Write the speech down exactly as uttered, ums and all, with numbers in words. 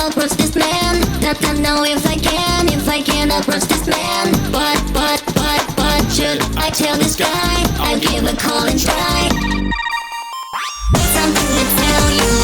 approach this man. Not to know if I can, if I can approach this man. What, what, what, what should I tell this guy? I'll give a call and try. Something to tell you.